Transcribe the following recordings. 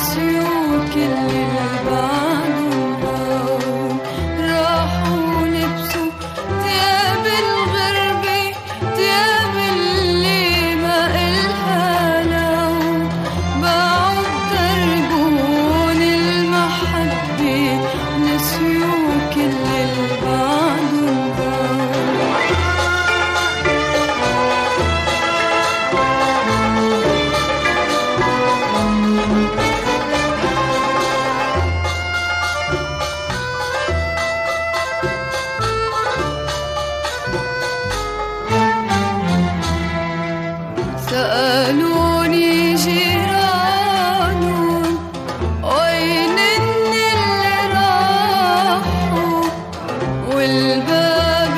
سألوني جيران وين اللي راحوا، والباب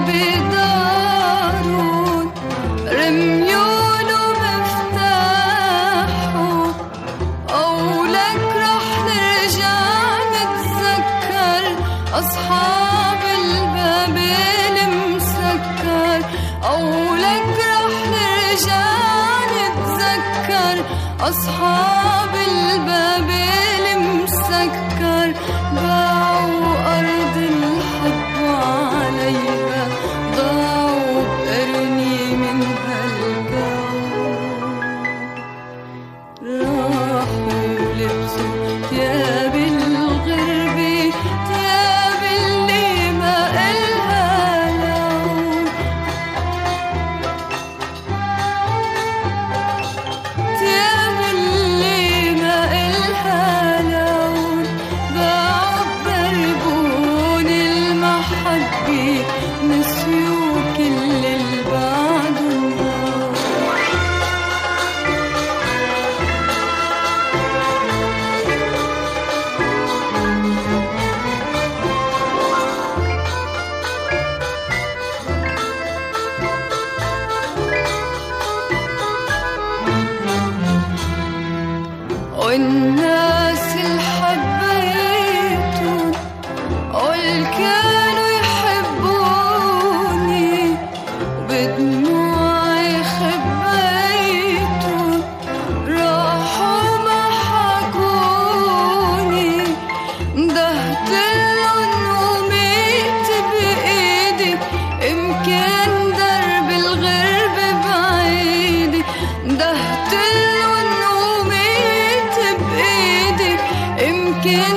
البدارون رميوله مفتاحه. قولك رح نرجع نتذكر أصحاب الباب المسكر. قولك رح نرجع أصحاب الباب المسكر. باعوا أرض الحب وعليها ضاعوا بقرني من هالجو. راحوا لبسوا ثياب الغربة، ثياب اللي ما إلها لون. نسيوا كل البعد والناس اللي حبيتهم والكانوا يحبوني وبدموعي خبيتهم راحوا ما حكوني. دهتلن وميت بإيدي يمكن درب الغربة بعيدي. دهتلن وميت بإيدي يمكن